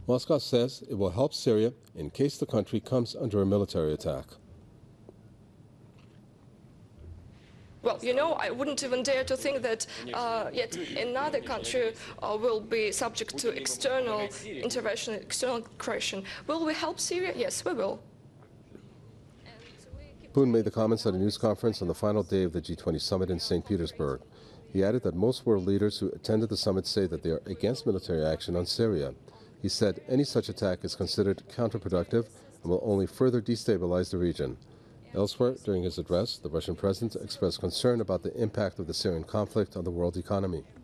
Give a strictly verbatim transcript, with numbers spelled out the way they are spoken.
Moscow says it will help Syria in case the country comes under a military attack. Well, you know, I wouldn't even dare to think that uh, yet another country uh, will be subject to external intervention, external aggression. Will we help Syria? Yes, we will. Putin made the comments at a news conference on the final day of the G twenty summit in Saint Petersburg. He added that most world leaders who attended the summit say that they are against military action on Syria. He said any such attack is considered counterproductive and will only further destabilize the region. Elsewhere, during his address, the Russian president expressed concern about the impact of the Syrian conflict on the world economy.